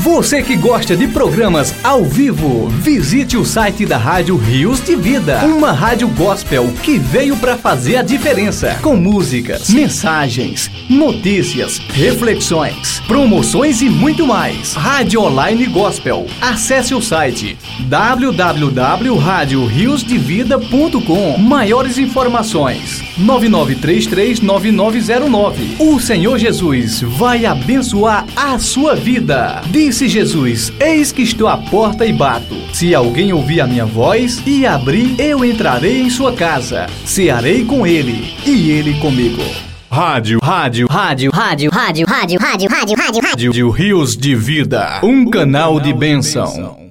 Você que gosta de programas ao vivo, visite o site da Rádio Rios de Vida, uma rádio gospel que veio para fazer a diferença, com músicas, mensagens, notícias, reflexões, promoções e muito mais. Rádio Online Gospel. Acesse o site www.radioriosdevida.com. Maiores informações 99339909. O Senhor Jesus vai abençoar a sua vida. Disse Jesus: eis que estou à porta e bato. Se alguém ouvir a minha voz e abrir, eu entrarei em sua casa. Cearei com ele e ele comigo. Rádio Rios de Vida, um canal de bênção.